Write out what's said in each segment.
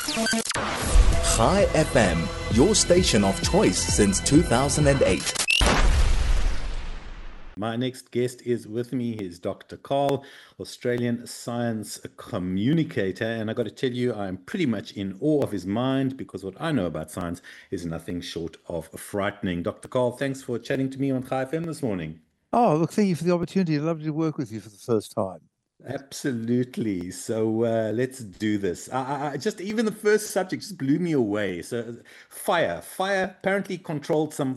Chai FM, your station of choice since 2008. My next guest is with me. He's Dr. Carl, Australian science communicator. And I got to tell you, I'm pretty much in awe of his mind because what I know about science is nothing short of frightening. Dr. Carl, thanks for chatting to me on Chai FM this morning. Oh, look, thank you for the opportunity. Lovely to work with you for the first time. Absolutely. So let's do this. Just even the first subject just blew me away. So fire. Fire apparently controlled some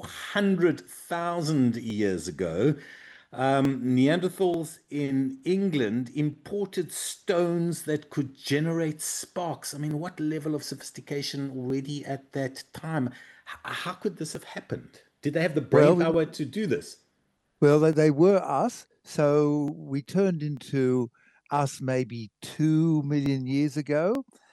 400,000 years ago. Neanderthals in England imported stones that could generate sparks. I mean, what level of sophistication already at that time? How could this have happened? Did they have the brain Well, power to do this? well, they were us, so we turned into us maybe 2 million years ago.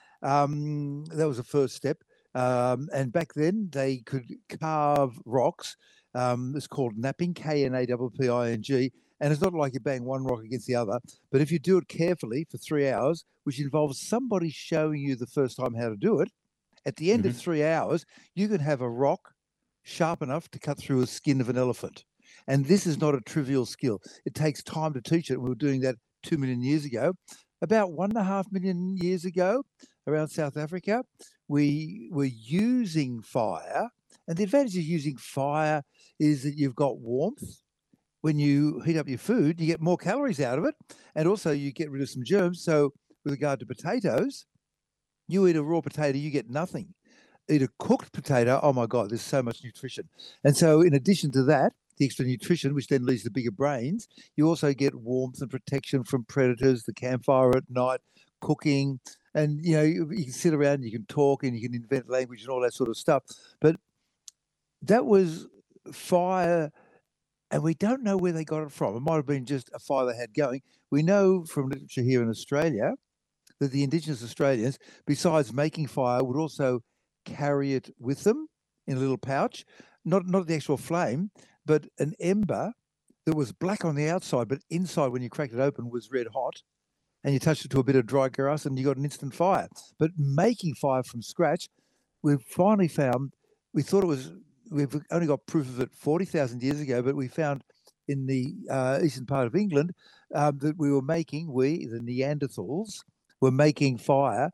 That was the first step. And back then, they could carve rocks. It's called knapping, Knapping. And it's not like you bang one rock against the other, but if you do it carefully for 3 hours, which involves somebody showing you the first time how to do it, at the end of 3 hours, you can have a rock sharp enough to cut through a skin of an elephant. And this is not a trivial skill. It takes time to teach it. We were doing that 2 million years ago. About 1.5 million years ago, around South Africa, we were using fire. And the advantage of using fire is that you've got warmth. When you heat up your food, you get more calories out of it. And also you get rid of some germs. So with regard to potatoes, you eat a raw potato, you get nothing. Eat a cooked potato, oh my God, there's so much nutrition. And so in addition to that, the extra nutrition, which then leads to bigger brains, you also get warmth and protection from predators, the campfire at night, cooking, and you can sit around, and you can talk, and you can invent language and all that sort of stuff. But that was fire, and we don't know where they got it from. It might have been just a fire they had going. We know from literature here in Australia that the Indigenous Australians, besides making fire, would also carry it with them in a little pouch, not the actual flame, but an ember that was black on the outside, but inside, when you cracked it open, was red hot. And you touched it to a bit of dry grass and you got an instant fire. But making fire from scratch, we've finally found, we've only got proof of it 40,000 years ago, but we found in the eastern part of England that the Neanderthals, were making fire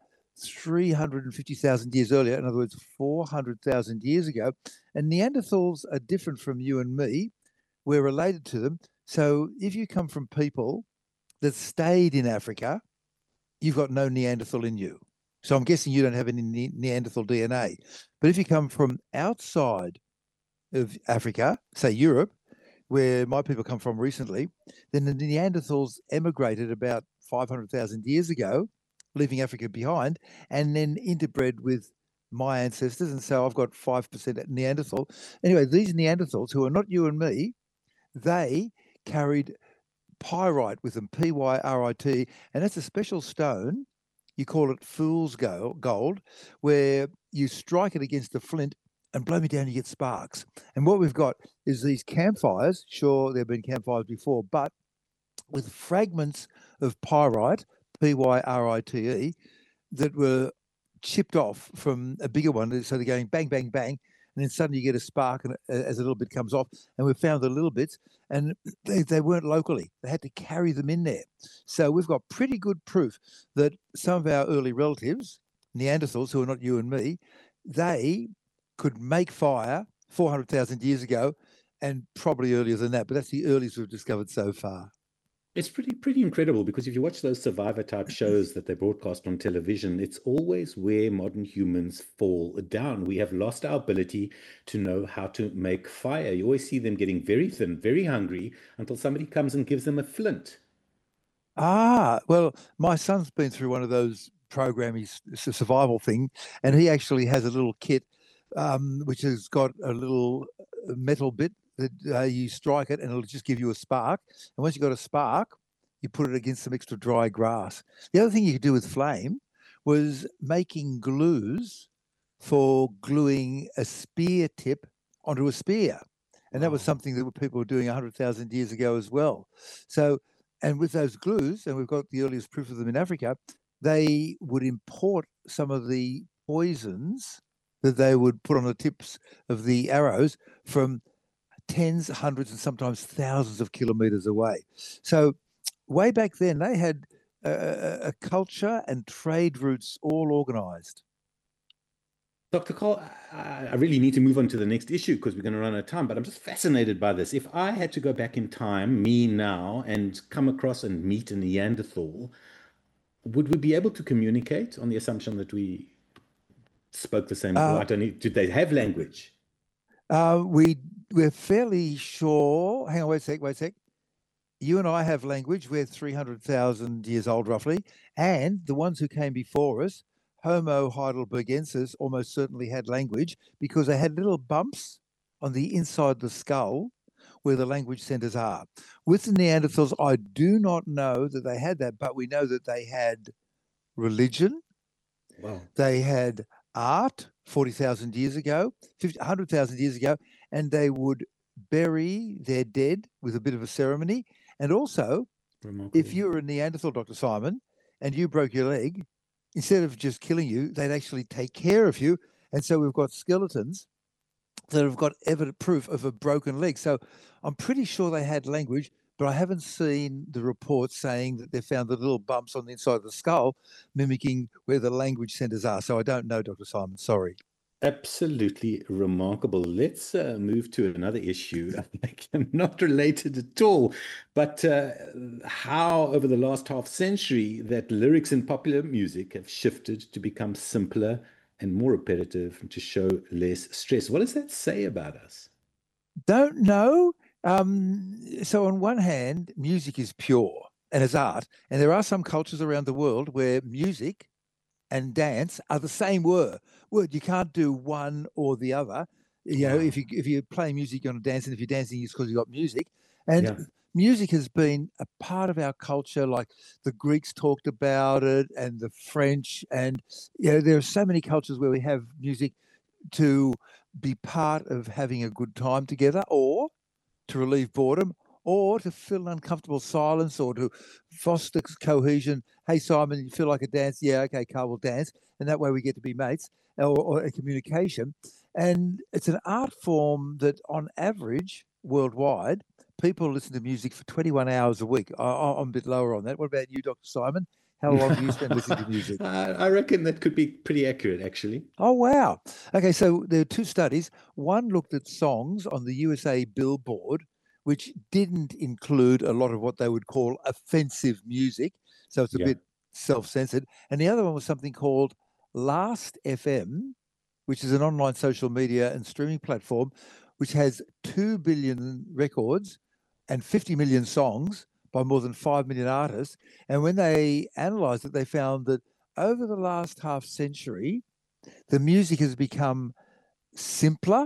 350,000 years earlier, in other words, 400,000 years ago. And Neanderthals are different from you and me. We're related to them. So if you come from people that stayed in Africa, you've got no Neanderthal in you. So I'm guessing you don't have any Neanderthal DNA. But if you come from outside of Africa, say Europe, where my people come from recently, then the Neanderthals emigrated about 500,000 years ago, leaving Africa behind, and then interbred with my ancestors. And so I've got 5% Neanderthal. Anyway, these Neanderthals, who are not you and me, they carried pyrite with them, Pyrite, and that's a special stone. You call it fool's gold, where you strike it against the flint and blow me down, you get sparks. And what we've got is these campfires. Sure, there have been campfires before, but with fragments of pyrite, Pyrite, that were chipped off from a bigger one. So they're going bang, bang, bang. And then suddenly you get a spark and as a little bit comes off. And we found the little bits, and they weren't locally. They had to carry them in there. So we've got pretty good proof that some of our early relatives, Neanderthals, who are not you and me, they could make fire 400,000 years ago, and probably earlier than that. But that's the earliest we've discovered so far. It's pretty incredible, because if you watch those survivor type shows that they broadcast on television, it's always where modern humans fall down. We have lost our ability to know how to make fire. You always see them getting very thin, very hungry, until somebody comes and gives them a flint. Well, my son's been through one of those programming survival thing, and he actually has a little kit which has got a little metal bit that you strike it and it'll just give you a spark. And once you've got a spark, you put it against some extra dry grass. The other thing you could do with flame was making glues for gluing a spear tip onto a spear. And that was something that people were doing 100,000 years ago as well. So, and with those glues, and we've got the earliest proof of them in Africa, they would import some of the poisons that they would put on the tips of the arrows from tens, hundreds, and sometimes thousands of kilometers away. So way back then, they had a culture and trade routes all organized. Dr. Cole, I really need to move on to the next issue because we're going to run out of time, but I'm just fascinated by this. If I had to go back in time, me now, and come across and meet a Neanderthal, would we be able to communicate on the assumption that we spoke the same? I don't know, did they have language? We're fairly sure. Hang on, wait a sec. You and I have language. We're 300,000 years old, roughly. And the ones who came before us, Homo heidelbergensis, almost certainly had language because they had little bumps on the inside of the skull where the language centers are. With the Neanderthals, I do not know that they had that, but we know that they had religion. Wow. They had art 40,000 years ago, 100,000 years ago, and they would bury their dead with a bit of a ceremony. And also, if you were a Neanderthal, Dr. Simon, and you broke your leg, instead of just killing you, they'd actually take care of you. And so we've got skeletons that have got evident proof of a broken leg. So I'm pretty sure they had language, but I haven't seen the reports saying that they found the little bumps on the inside of the skull mimicking where the language centers are. So I don't know, Dr. Simon, sorry. Absolutely remarkable. Let's move to another issue, not related at all, but how over the last half century that lyrics in popular music have shifted to become simpler and more repetitive and to show less stress. What does that say about us? Don't know. So on one hand, music is pure and is art, and there are some cultures around the world where music and dance are the same word. You can't do one or the other. You know, if you play music, you're going to dance, and if you're dancing, it's because you got music. And music has been a part of our culture. Like the Greeks talked about it, and the French, and there are so many cultures where we have music to be part of having a good time together, or to relieve boredom, or to fill an uncomfortable silence, or to foster cohesion. Hey, Simon, you feel like a dance? Yeah, okay, Carl will dance. And that way we get to be mates, or a communication. And it's an art form that, on average, worldwide, people listen to music for 21 hours a week. I'm a bit lower on that. What about you, Dr. Simon? How long do you spend listening to music? I reckon that could be pretty accurate, actually. Oh, wow. Okay, so there are two studies. One looked at songs on the USA Billboard, which didn't include a lot of what they would call offensive music. So it's a bit self-censored. And the other one was something called Last FM, which is an online social media and streaming platform, which has 2 billion records and 50 million songs by more than 5 million artists. And when they analysed it, they found that over the last half century, the music has become simpler.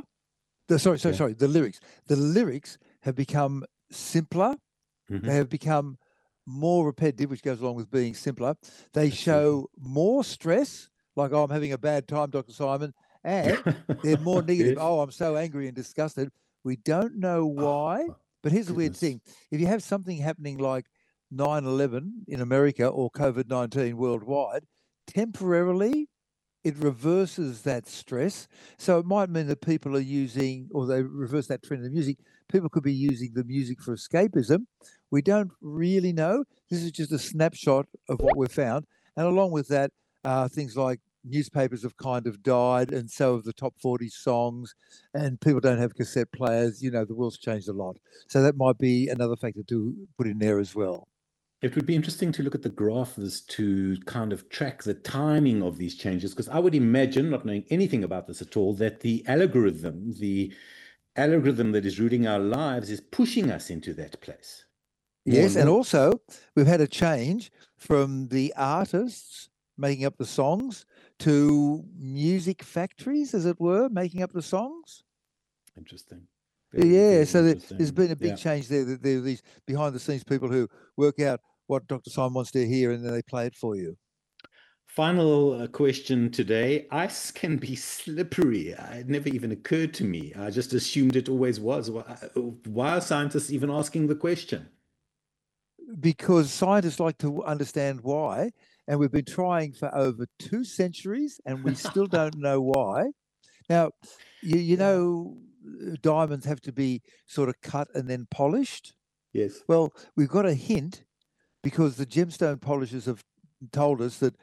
The lyrics. The lyrics have become simpler. Mm-hmm. They have become more repetitive, which goes along with being simpler. They show more stress, like, oh, I'm having a bad time, Dr. Simon, and they're more negative. Oh, I'm so angry and disgusted. We don't know why, but here's the weird thing. If you have something happening like 9/11 in America or COVID-19 worldwide, temporarily it reverses that stress. So it might mean that people are using, or they reverse that trend in the music. People could be using the music for escapism. We don't really know. This is just a snapshot of what we've found. And along with that, things like newspapers have kind of died, and so have the top 40 songs, and people don't have cassette players. The world's changed a lot. So that might be another factor to put in there as well. It would be interesting to look at the graphs to kind of track the timing of these changes, because I would imagine, not knowing anything about this at all, that the algorithm that is rooting our lives is pushing us into that place. Yes, and also we've had a change from the artists making up the songs to music factories, as it were, making up the songs. Interesting. Very so there's been a big change there. There are these behind-the-scenes people who work out what Dr. Simon wants to hear, and then they play it for you. Final question today. Ice can be slippery. It never even occurred to me. I just assumed it always was. Why are scientists even asking the question? Because scientists like to understand why. and we've been trying for over 2 centuries, and we still don't know why. Now, you know, diamonds have to be sort of cut and then polished. Yes. Well, we've got a hint because the gemstone polishers have told us that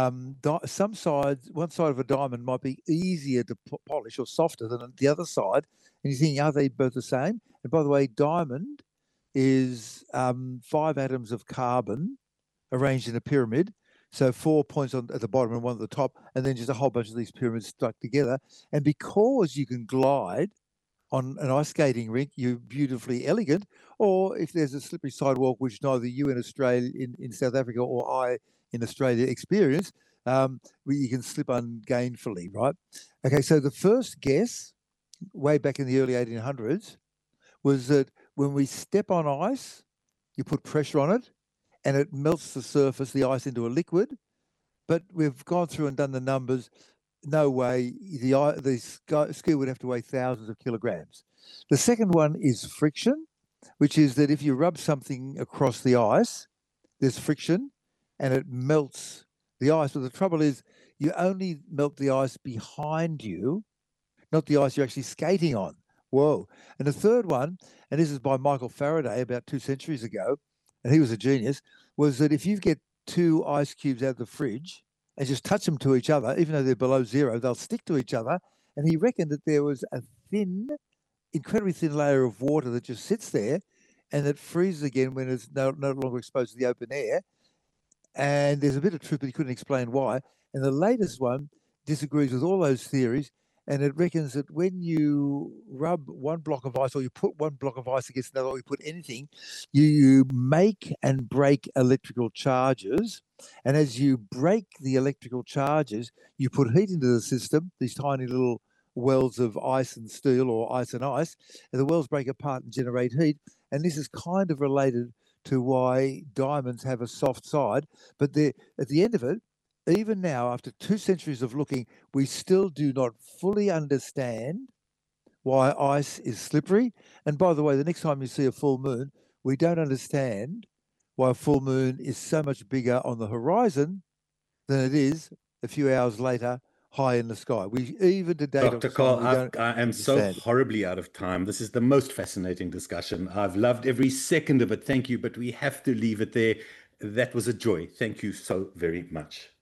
one side of a diamond might be easier to polish or softer than the other side. And you're thinking, are they both the same? And by the way, diamond is 5 atoms of carbon arranged in a pyramid. So 4 points at the bottom and 1 at the top, and then just a whole bunch of these pyramids stuck together. And because you can glide on an ice skating rink, you're beautifully elegant. Or if there's a slippery sidewalk, which neither you in Australia, in South Africa, or I in Australia experience, you can slip ungainfully, right? Okay, so the first guess, way back in the early 1800s, was that when we step on ice, you put pressure on it, and it melts the surface, the ice, into a liquid. But we've gone through and done the numbers. No way. The ski would have to weigh thousands of kilograms. The second one is friction, which is that if you rub something across the ice, there's friction, and it melts the ice. But the trouble is, you only melt the ice behind you, not the ice you're actually skating on. Whoa. And the third one, and this is by Michael Faraday about 2 centuries ago, and he was a genius, was that if you get 2 ice cubes out of the fridge and just touch them to each other, even though they're below zero, they'll stick to each other. And he reckoned that there was a incredibly thin layer of water that just sits there and that freezes again when it's no longer exposed to the open air. And there's a bit of truth, but he couldn't explain why. And the latest one disagrees with all those theories. And it reckons that when you rub one block of ice, or you put one block of ice against another, or you put anything, you make and break electrical charges. And as you break the electrical charges, you put heat into the system, these tiny little wells of ice and steel, or ice and ice, and the wells break apart and generate heat. And this is kind of related to why diamonds have a soft side. But at the end of it, even now, after 2 centuries of looking, we still do not fully understand why ice is slippery. And by the way, the next time you see a full moon, we don't understand why a full moon is so much bigger on the horizon than it is a few hours later high in the sky. We even today, Dr. Carl, I am so understand. horribly out of time. This is the most fascinating discussion. I've loved every second of it. Thank you, but we have to leave it there. That was a joy. Thank you so very much.